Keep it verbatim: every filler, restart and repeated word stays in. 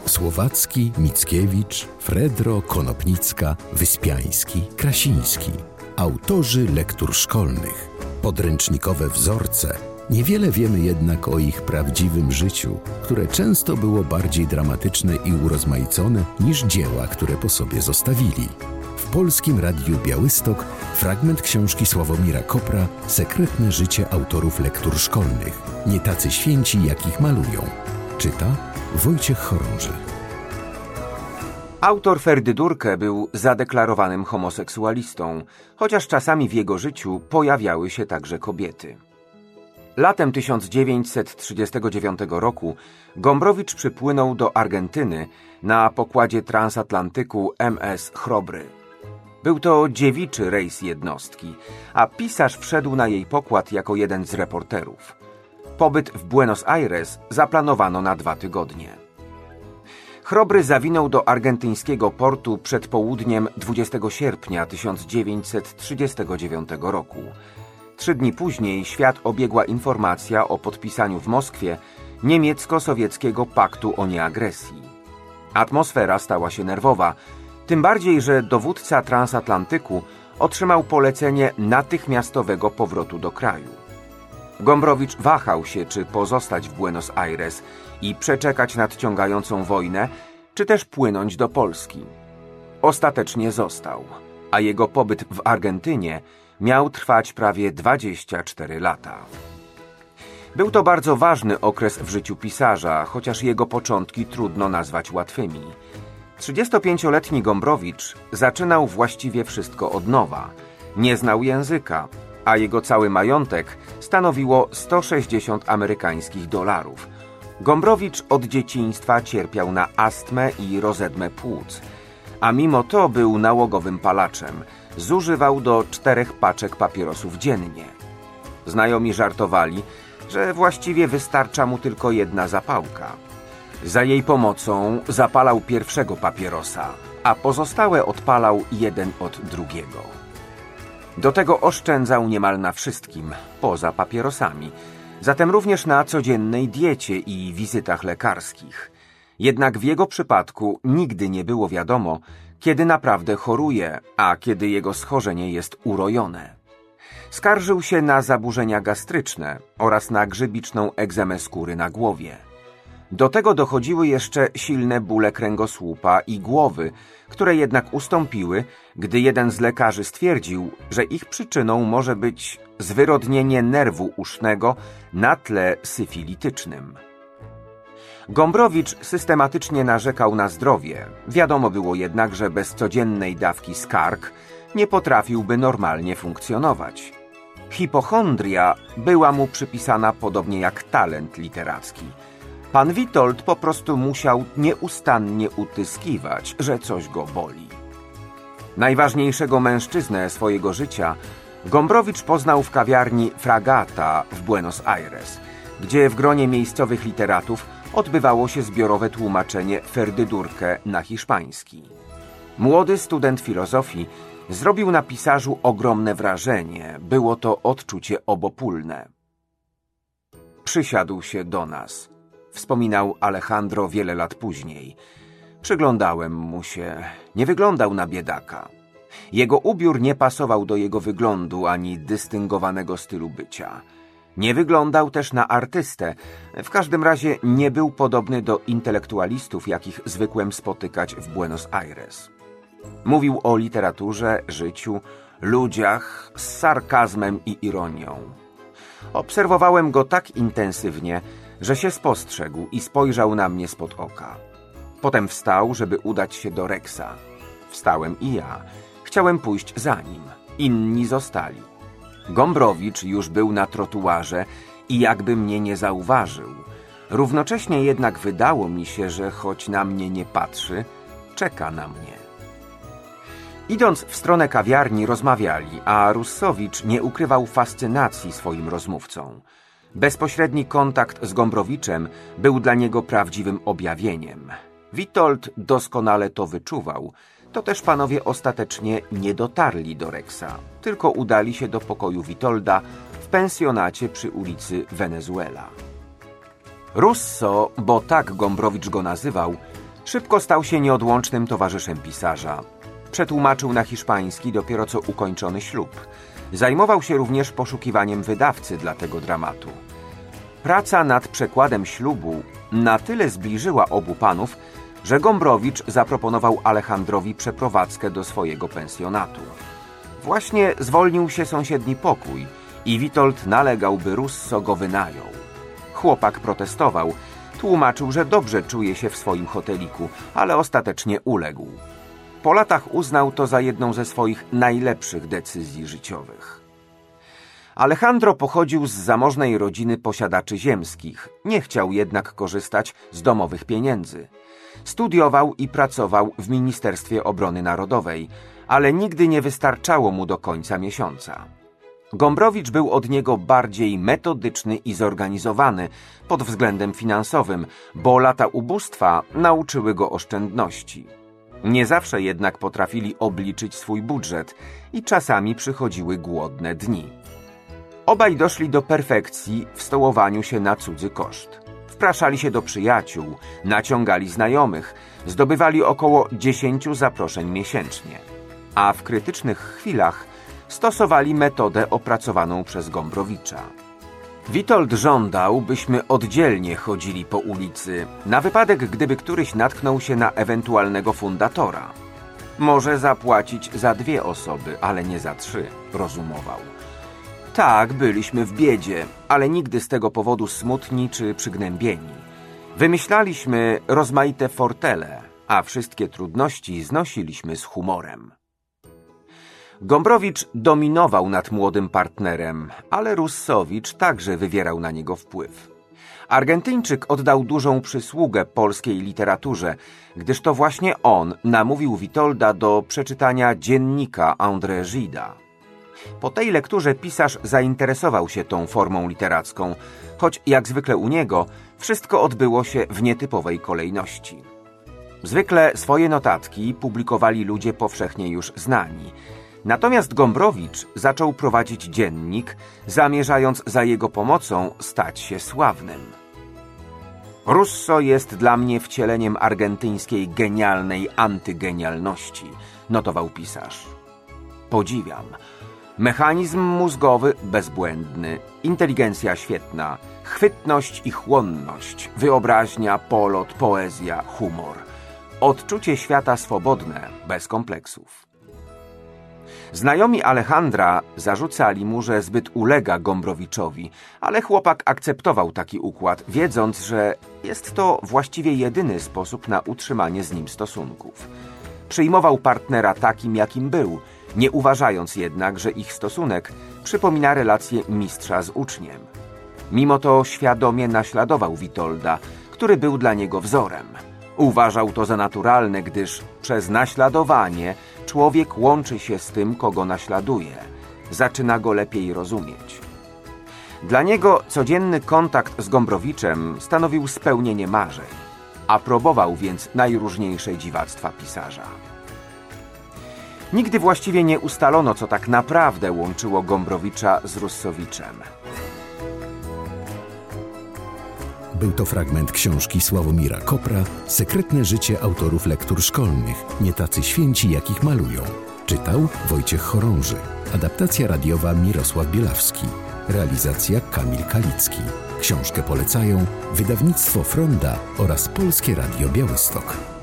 Słowacki, Mickiewicz, Fredro, Konopnicka, Wyspiański, Krasiński. Autorzy lektur szkolnych. Podręcznikowe wzorce. Niewiele wiemy jednak o ich prawdziwym życiu, które często było bardziej dramatyczne i urozmaicone niż dzieła, które po sobie zostawili. W Polskim Radiu Białystok fragment książki Sławomira Kopra Sekretne życie autorów lektur szkolnych. Nie tacy święci, jak ich malują. Czyta Wojciech Chorąży. Autor Ferdydurke był zadeklarowanym homoseksualistą, chociaż czasami w jego życiu pojawiały się także kobiety. Latem tysiąc dziewięćset trzydziestego dziewiątego roku Gombrowicz przypłynął do Argentyny na pokładzie transatlantyku M S Chrobry. Był to dziewiczy rejs jednostki, a pisarz wszedł na jej pokład jako jeden z reporterów. Pobyt w Buenos Aires zaplanowano na dwa tygodnie. Chrobry zawinął do argentyńskiego portu przed południem dwudziestego sierpnia tysiąc dziewięćset trzydziestego dziewiątego roku. Trzy dni później świat obiegła informacja o podpisaniu w Moskwie niemiecko-sowieckiego paktu o nieagresji. Atmosfera stała się nerwowa, tym bardziej, że dowódca transatlantyku otrzymał polecenie natychmiastowego powrotu do kraju. Gombrowicz wahał się, czy pozostać w Buenos Aires i przeczekać nadciągającą wojnę, czy też płynąć do Polski. Ostatecznie został, a jego pobyt w Argentynie miał trwać prawie dwadzieścia cztery lata. Był to bardzo ważny okres w życiu pisarza, chociaż jego początki trudno nazwać łatwymi. trzydziestopięcioletni Gombrowicz zaczynał właściwie wszystko od nowa. Nie znał języka, a jego cały majątek stanowiło sto sześćdziesiąt amerykańskich dolarów. Gombrowicz od dzieciństwa cierpiał na astmę i rozedmę płuc, a mimo to był nałogowym palaczem. Zużywał do czterech paczek papierosów dziennie. Znajomi żartowali, że właściwie wystarcza mu tylko jedna zapałka. Za jej pomocą zapalał pierwszego papierosa, a pozostałe odpalał jeden od drugiego. Do tego oszczędzał niemal na wszystkim, poza papierosami, zatem również na codziennej diecie i wizytach lekarskich. Jednak w jego przypadku nigdy nie było wiadomo, kiedy naprawdę choruje, a kiedy jego schorzenie jest urojone. Skarżył się na zaburzenia gastryczne oraz na grzybiczną egzemę skóry na głowie. Do tego dochodziły jeszcze silne bóle kręgosłupa i głowy, które jednak ustąpiły, gdy jeden z lekarzy stwierdził, że ich przyczyną może być zwyrodnienie nerwu usznego na tle syfilitycznym. Gombrowicz systematycznie narzekał na zdrowie. Wiadomo było jednak, że bez codziennej dawki skarg nie potrafiłby normalnie funkcjonować. Hipochondria była mu przypisana podobnie jak talent literacki. Pan Witold po prostu musiał nieustannie utyskiwać, że coś go boli. Najważniejszego mężczyznę swojego życia Gombrowicz poznał w kawiarni Fragata w Buenos Aires, gdzie w gronie miejscowych literatów odbywało się zbiorowe tłumaczenie Ferdydurke na hiszpański. Młody student filozofii zrobił na pisarzu ogromne wrażenie. Było to odczucie obopólne. Przysiadł się do nas, wspominał Alejandro wiele lat później. Przyglądałem mu się. Nie wyglądał na biedaka. Jego ubiór nie pasował do jego wyglądu ani dystyngowanego stylu bycia. Nie wyglądał też na artystę, w każdym razie nie był podobny do intelektualistów, jakich zwykłem spotykać w Buenos Aires. Mówił o literaturze, życiu, ludziach z sarkazmem i ironią. Obserwowałem go tak intensywnie, że się spostrzegł i spojrzał na mnie spod oka. Potem wstał, żeby udać się do Rexa. Wstałem i ja. Chciałem pójść za nim. Inni zostali. Gombrowicz już był na trotuarze i jakby mnie nie zauważył. Równocześnie jednak wydało mi się, że choć na mnie nie patrzy, czeka na mnie. Idąc w stronę kawiarni rozmawiali, a Russowicz nie ukrywał fascynacji swoim rozmówcą. Bezpośredni kontakt z Gombrowiczem był dla niego prawdziwym objawieniem. Witold doskonale to wyczuwał. To też panowie ostatecznie nie dotarli do Rexa, tylko udali się do pokoju Witolda w pensjonacie przy ulicy Wenezuela. Russo, bo tak Gombrowicz go nazywał, Szybko stał się nieodłącznym towarzyszem pisarza. Przetłumaczył na hiszpański dopiero co ukończony ślub. Zajmował się również poszukiwaniem wydawcy dla tego dramatu. Praca nad przekładem ślubu na tyle zbliżyła obu panów, że Gombrowicz zaproponował Alejandrowi przeprowadzkę do swojego pensjonatu. Właśnie zwolnił się sąsiedni pokój i Witold nalegał, by Russo go wynajął. Chłopak protestował, tłumaczył, że dobrze czuje się w swoim hoteliku, ale ostatecznie uległ. Po latach uznał to za jedną ze swoich najlepszych decyzji życiowych. Alejandro pochodził z zamożnej rodziny posiadaczy ziemskich, nie chciał jednak korzystać z domowych pieniędzy. Studiował i pracował w Ministerstwie Obrony Narodowej, ale nigdy nie wystarczało mu do końca miesiąca. Gombrowicz był od niego bardziej metodyczny i zorganizowany pod względem finansowym, bo lata ubóstwa nauczyły go oszczędności. Nie zawsze jednak potrafili obliczyć swój budżet i czasami przychodziły głodne dni. Obaj doszli do perfekcji w stołowaniu się na cudzy koszt. Wpraszali się do przyjaciół, naciągali znajomych, zdobywali około dziesięciu zaproszeń miesięcznie. A w krytycznych chwilach stosowali metodę opracowaną przez Gombrowicza. Witold żądał, byśmy oddzielnie chodzili po ulicy, na wypadek, gdyby któryś natknął się na ewentualnego fundatora. Może zapłacić za dwie osoby, ale nie za trzy, rozumował. Tak, byliśmy w biedzie, ale nigdy z tego powodu smutni czy przygnębieni. Wymyślaliśmy rozmaite fortele, a wszystkie trudności znosiliśmy z humorem. Gombrowicz dominował nad młodym partnerem, ale Russowicz także wywierał na niego wpływ. Argentyńczyk oddał dużą przysługę polskiej literaturze, gdyż to właśnie on namówił Witolda do przeczytania dziennika André Gida. Po tej lekturze pisarz zainteresował się tą formą literacką, choć jak zwykle u niego wszystko odbyło się w nietypowej kolejności. Zwykle swoje notatki publikowali ludzie powszechnie już znani. Natomiast Gombrowicz zaczął prowadzić dziennik, zamierzając za jego pomocą stać się sławnym. Russo jest dla mnie wcieleniem argentyńskiej genialnej antygenialności, notował pisarz. Podziwiam. Mechanizm mózgowy bezbłędny, inteligencja świetna, chwytność i chłonność, wyobraźnia, polot, poezja, humor. Odczucie świata swobodne, bez kompleksów. Znajomi Alejandra zarzucali mu, że zbyt ulega Gombrowiczowi, ale chłopak akceptował taki układ, wiedząc, że jest to właściwie jedyny sposób na utrzymanie z nim stosunków. Przyjmował partnera takim, jakim był, nie uważając jednak, że ich stosunek przypomina relację mistrza z uczniem. Mimo to świadomie naśladował Witolda, który był dla niego wzorem. Uważał to za naturalne, gdyż przez naśladowanie człowiek łączy się z tym, kogo naśladuje. Zaczyna go lepiej rozumieć. Dla niego codzienny kontakt z Gombrowiczem stanowił spełnienie marzeń. Aprobował więc najróżniejsze dziwactwa pisarza. Nigdy właściwie nie ustalono, co tak naprawdę łączyło Gombrowicza z Russowiczem. Był to fragment książki Sławomira Kopra Sekretne życie autorów lektur szkolnych, nie tacy święci, jakich malują. Czytał Wojciech Chorąży. Adaptacja radiowa Mirosław Bielawski. Realizacja Kamil Kalicki. Książkę polecają wydawnictwo Fronda oraz Polskie Radio Białystok.